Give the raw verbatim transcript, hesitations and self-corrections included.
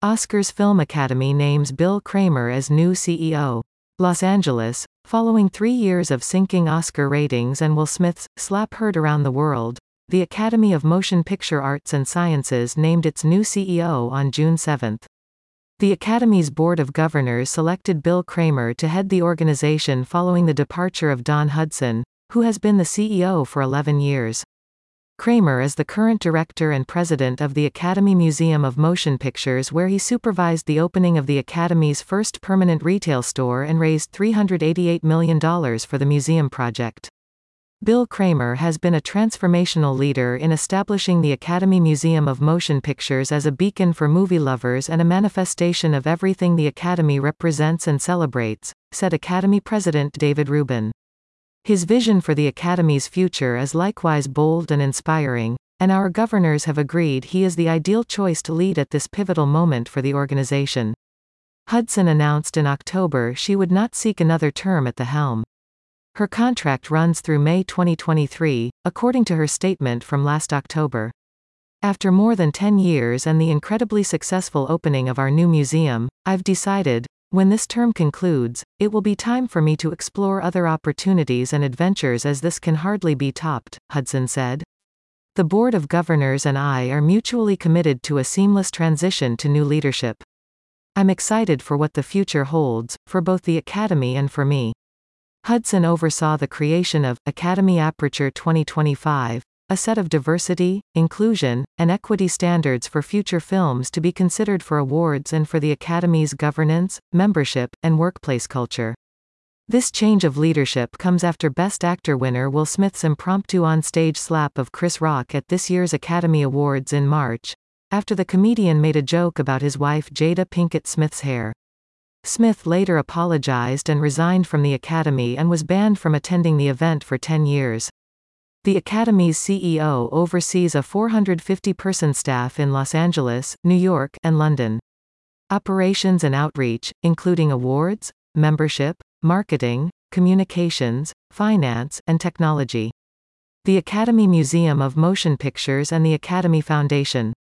Oscars Film Academy names Bill Kramer as new C E O. Los Angeles. Following three years of sinking Oscar ratings and Will Smith's slap heard around the world, the Academy of Motion Picture Arts and Sciences named its new C E O on June seventh. The Academy's Board of Governors selected Bill Kramer to head the organization following the departure of Don Hudson, who has been the C E O for eleven years. Kramer is the current director and president of the Academy Museum of Motion Pictures, where he supervised the opening of the Academy's first permanent retail store and raised three hundred eighty-eight million dollars for the museum project. Bill Kramer has been a transformational leader in establishing the Academy Museum of Motion Pictures as a beacon for movie lovers and a manifestation of everything the Academy represents and celebrates, said Academy President David Rubin. His vision for the Academy's future is likewise bold and inspiring, and our governors have agreed he is the ideal choice to lead at this pivotal moment for the organization. Hudson announced in October she would not seek another term at the helm. Her contract runs through May twenty twenty-three, according to her statement from last October. After more than ten years and the incredibly successful opening of our new museum, I've decided, when this term concludes, it will be time for me to explore other opportunities and adventures, as this can hardly be topped, Hudson said. The Board of Governors and I are mutually committed to a seamless transition to new leadership. I'm excited for what the future holds, for both the Academy and for me. Hudson oversaw the creation of Academy Aperture twenty twenty-five, a set of diversity, inclusion, and equity standards for future films to be considered for awards and for the Academy's governance, membership, and workplace culture. This change of leadership comes after Best Actor winner Will Smith's impromptu on-stage slap of Chris Rock at this year's Academy Awards in March, after the comedian made a joke about his wife Jada Pinkett Smith's hair. Smith later apologized and resigned from the Academy and was banned from attending the event for ten years. The Academy's C E O oversees a four hundred fifty person staff in Los Angeles, New York, and London. Operations and outreach, including awards, membership, marketing, communications, finance, and technology. The Academy Museum of Motion Pictures and the Academy Foundation.